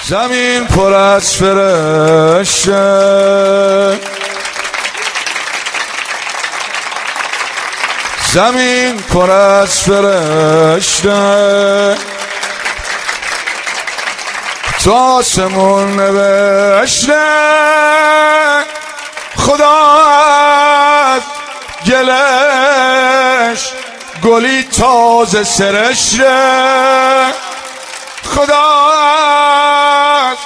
زمین پر از فرشته، زمین پر از فرشته، تو آسمون نوشته خدا از گلش گلی تازه سرشته، خدا از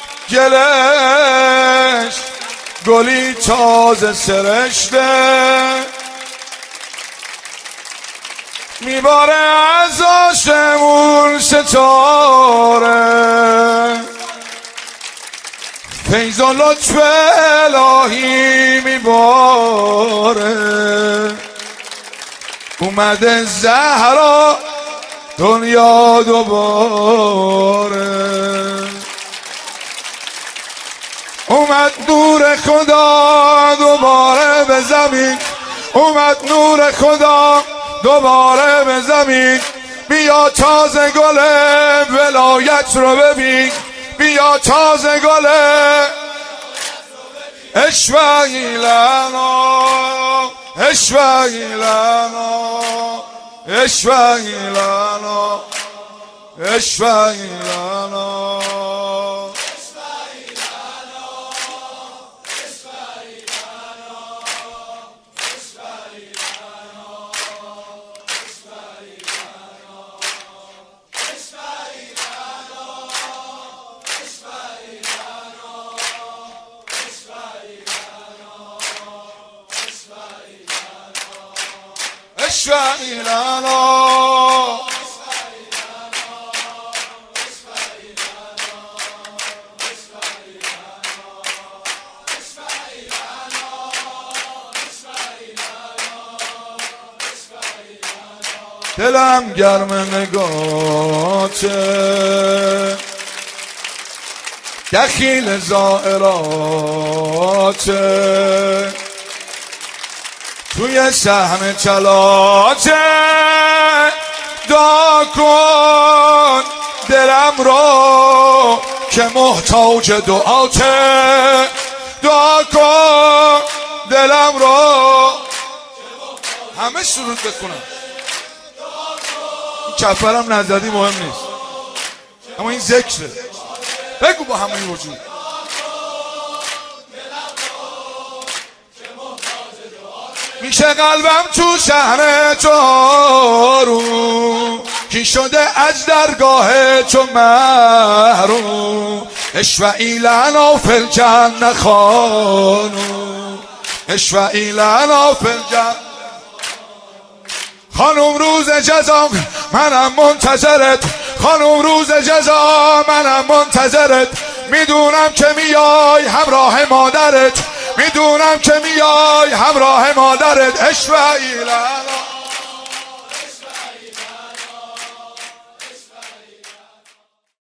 گلش گلی تازه سرشته، میباره از آسمون ستاره، فیض و لطف الهی میباره، اومده زهرا دنیا دوباره، اومد نور خدا دوباره به زمین، اومد نور خدا دوباره به زمین، بیا تازه گل ولایت رو ببین، بیا تازه گل اشوهی لنا، اشوهی لنا، اشوهی لنا، اشوهی لنا، اشفعی لنا، دلم گرم نگاته، دخیل زائراته، توی سهم چلاته دعا کن دلم رو که محتاج دعاته، دعا کن دلم رو همه سرود بکنم، این کفرم نزدی مهم نیست، اما این ذکره، بگو با همه وجود میشه قلبم تو شهر چارو، کی شده از درگاه تو محروم، اشوعی لنا فی الجنه خانوم، اشوعی لنا فی الجنه خانوم، روز جزا منم منتظرت، خانوم روز جزا منم منتظرت، میدونم که میای همراه مادرت، میدونم که میای همراه مادرت، اشوهی لنا.